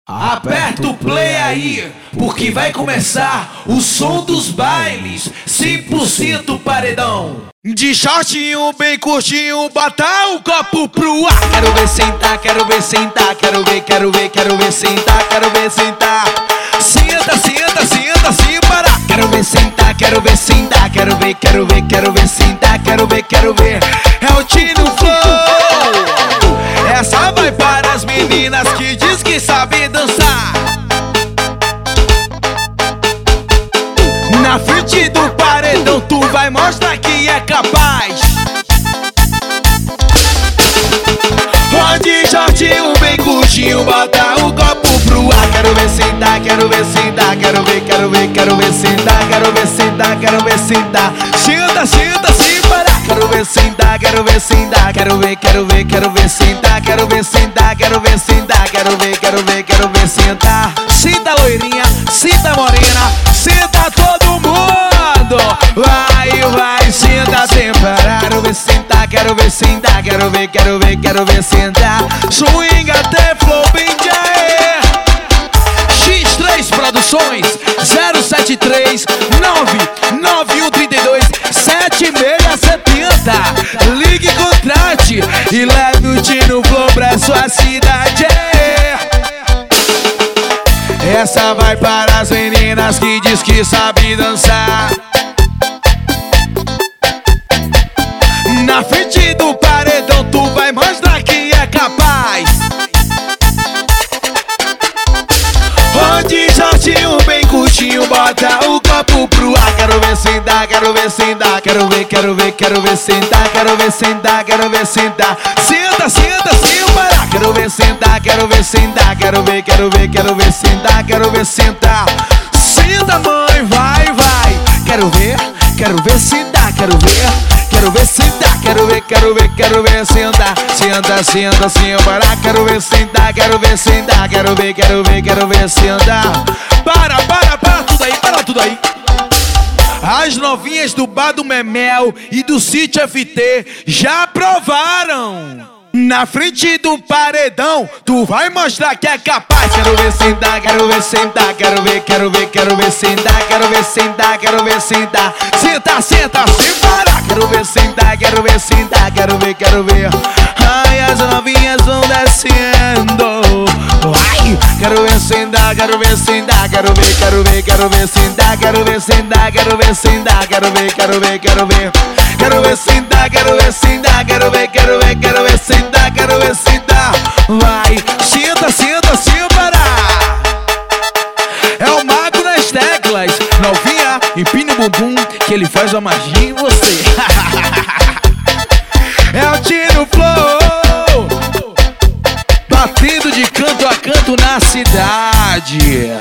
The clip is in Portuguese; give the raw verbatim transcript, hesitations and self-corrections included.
Aperta o play aí, porque vai começar o som dos bailes, cem por cento paredão. De shortinho bem curtinho, bota o copo pro ar. Quero ver sentar, quero ver sentar, quero ver, quero ver, quero ver sentar, quero ver sentar. Senta, senta, senta, sem parar. Quero ver sentar, quero ver sentar, quero ver, quero ver, quero ver sentar, quero ver, quero ver. É o Tino Flow. Essa vai para as meninas que diz que sabem dançar. Na frente do paredão tu vai mostrar que é capaz. De shortinho bem curtinho, bota o copo pro ar. Quero ver sentar, quero ver sentar, quero ver, quero ver, quero ver sentar, quero ver sentar, quero ver sentar. Senta, senta, sem parar. Quero ver sentar, quero ver sentar, quero ver, quero ver, quero ver sentar, quero ver sentar, quero ver sentar, quero ver, quero ver, quero ver sentar. Senta loirinha, senta morena, senta todo mundo. Vai, vai, senta sem parar. Quero ver sentar, quero ver sentar, quero ver, quero ver, quero ver sentar. Swing até flow bem jae. X três Produções zero sete três nove nove um três dois sete seis sete zero. Ligue, contrate e leve o Tino Flow pra sua cidade. Essa vai para as meninas que diz que sabe dançar. Na frente do paredão tu vai mostrar que é capaz. De shortinho bem curtinho, bota o copo pro ar. Quero ver sentar, quero ver sentar, quero ver, quero ver, quero ver sentar, quero ver sentar, quero ver sentar. Senta, senta, sem parar. Quero ver sentar, quero ver sentar, quero ver, quero ver, quero ver sentar, quero ver sentar. Senta, mãe, vai, vai. Quero ver, quero ver sentar, quero ver. Quero ver sentar, quero ver, quero ver, quero ver sentar. Senta, senta, sem parar. Quero ver sentar, quero ver sentar, quero ver, quero ver, quero ver sentar. Para, para, para tudo aí, para tudo aí. As novinhas do Bar do Memel e do Sítio F T já provaram. Na frente do paredão tu vai mostrar que é capaz. Quero ver sentar, quero ver sentar, quero ver, quero ver, quero ver sentar, quero ver sentar, quero ver sentar. Senta, senta, sem parar. Quero ver sentar, quero ver sentar, quero ver, quero ver. Ai, as novinhas vão descendo. Ai, quero ver sentar, quero ver sentar, quero ver, quero ver, quero ver sentar, quero ver sentar, quero ver sentar, quero ver, quero ver, quero ver. Quero ver sentar, quero ver sentar, quero ver, quero ver, quero ver sentar, quero ver sentar. Vai, senta, senta, sem parar. É o mago das teclas. Novinha, empine o bumbum que ele faz uma magia em você. É o Tino Flow, batendo de canto a canto na cidade.